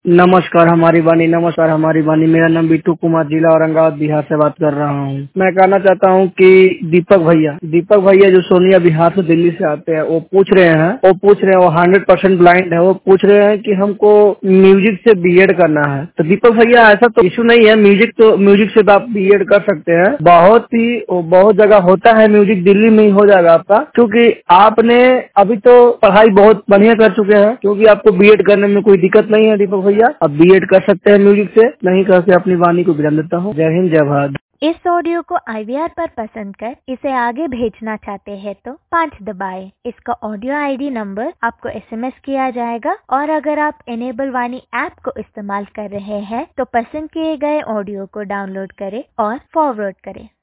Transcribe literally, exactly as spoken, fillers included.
नमस्कार हमारी वाणी नमस्कार हमारी वाणी। मेरा नाम बिट्टू कुमार, जिला औरंगाबाद, बिहार से बात कर रहा हूँ। मैं कहना चाहता हूँ कि दीपक भैया दीपक भैया जो सोनिया बिहार से दिल्ली से आते हैं, वो पूछ रहे हैं वो पूछ रहे हैं वो हंड्रेड परसेंट ब्लाइंड है। वो पूछ रहे हैं कि हमको म्यूजिक से बीएड करना है। तो दीपक भैया ऐसा तो इशू नहीं है, म्यूजिक तो म्यूजिक से तो आप बीएड कर सकते हैं। बहुत ही बहुत जगह होता है म्यूजिक, दिल्ली में ही हो जाएगा आपका, क्योंकि आपने अभी तो पढ़ाई बहुत बढ़िया कर चुके हैं, क्योंकि आपको बीएड करने में कोई दिक्कत नहीं है। दीपक भैया आप बीएड कर सकते हैं म्यूजिक से। नहीं करके अपनी वाणी को विराम देता हूँ। जय हिंद, जय भारत। इस ऑडियो को आईवीआर पर पसंद कर इसे आगे भेजना चाहते हैं तो पाँच दबाएं। इसका ऑडियो आईडी नंबर आपको एसएमएस किया जाएगा। और अगर आप इनेबल वाणी ऐप को इस्तेमाल कर रहे हैं तो पसंद किए गए ऑडियो को डाउनलोड करें और फॉरवर्ड करें।